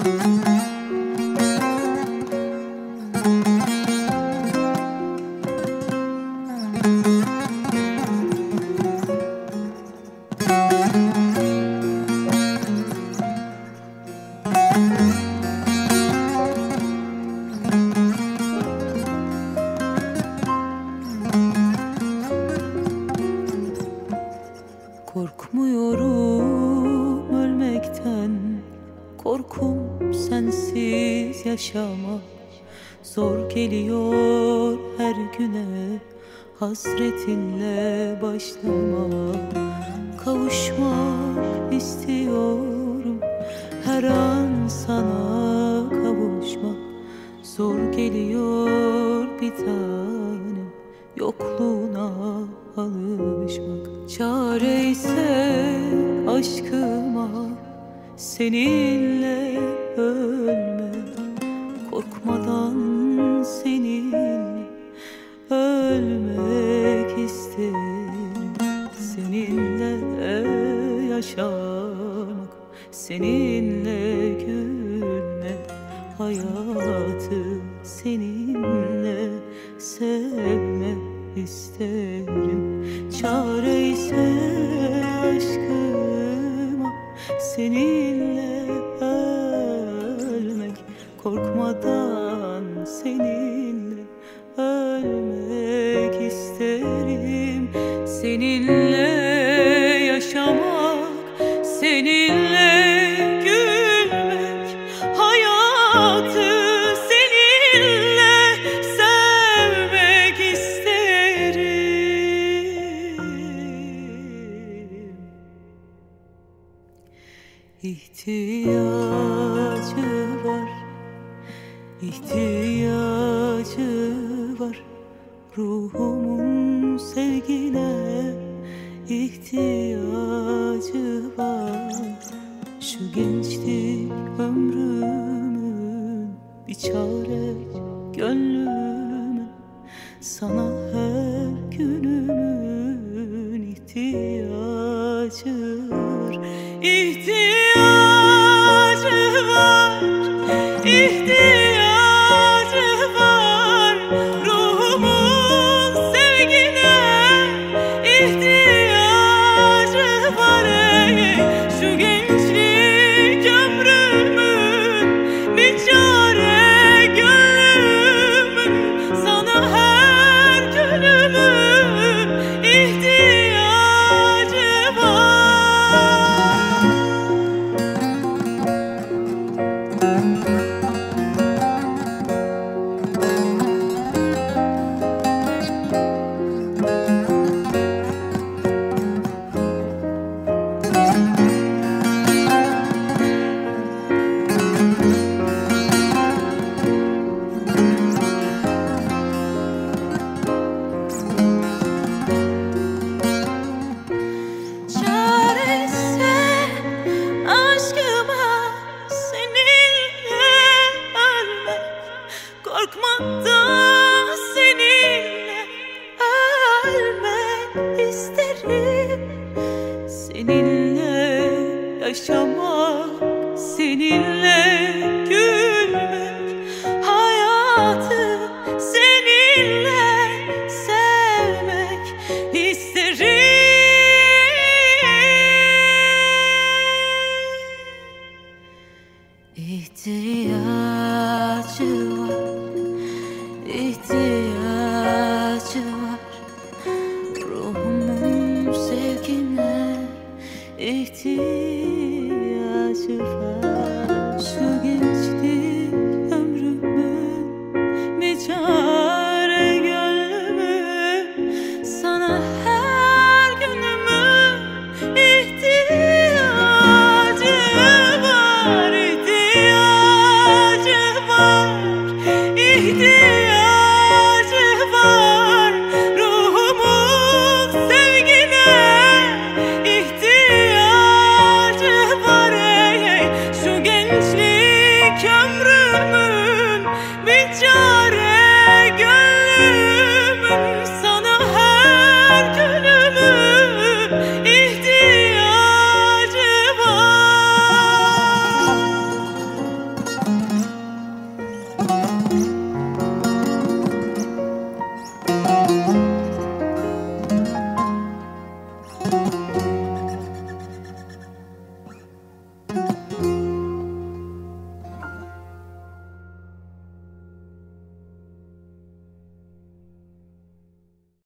Korkmuyorum ölmekten, korkum sensiz yaşamak. Zor geliyor her güne, hasretinle başlamak. Kavuşmak istiyorum, her an sana kavuşmak. Zor geliyor bir tanem, yokluğuna alışmak. Çare ise aşkıma seninle ölmek. Korkmadan seninle ölmek isterim. Seninle yaşamak, seninle gülmek. Hayatı seninle sevmek isterim. Çare ise aşkıma seninle ölmek. Korkmadan seninle ölmek isterim. Seninle yaşamak, seninle gülmek. Hayatı seninle sevmek isterim. İhtiyacı var, ihtiyacı var ruhumun sevgine. İhtiyacı var şu gençlik ömrümün, bir çare gönlümün. Sana her günümün ihtiyacı var. İhtiyacı var, ihtiyacı var ruhumun sevgine. İhtiyacı var şu gençlik ömrümün, bir çare gönlümün. Sana her günümün ihtiyacı var. Çaresi aşkıma seninle ölmek. Korkmadan seninle ölmek isterim. Seninle yaşamak, seninle gülmek. Hayatı seninle sevmek isterim. İhtiyacı var, ihtiyacı var ruhumun sevgine. İhtiyacı